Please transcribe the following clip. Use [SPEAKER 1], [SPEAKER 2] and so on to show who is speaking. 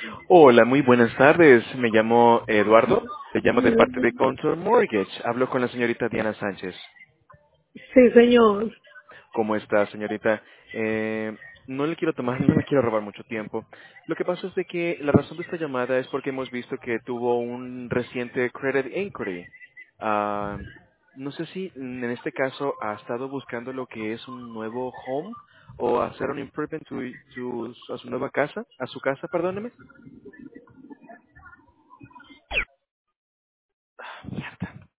[SPEAKER 1] Hola, muy buenas tardes. Me llamo Eduardo. Le llamo de parte de Contour Mortgage. Hablo con la señorita Diana Sánchez.
[SPEAKER 2] Sí, señor.
[SPEAKER 1] ¿Cómo está, señorita? No le quiero tomar, no le quiero robar mucho tiempo. Lo que pasa es de que la razón de esta llamada es porque hemos visto que tuvo un reciente credit inquiry. Ah, no sé si en este caso ha estado buscando lo que es un nuevo home o hacer un improvement a su nueva casa, a su casa, perdóneme.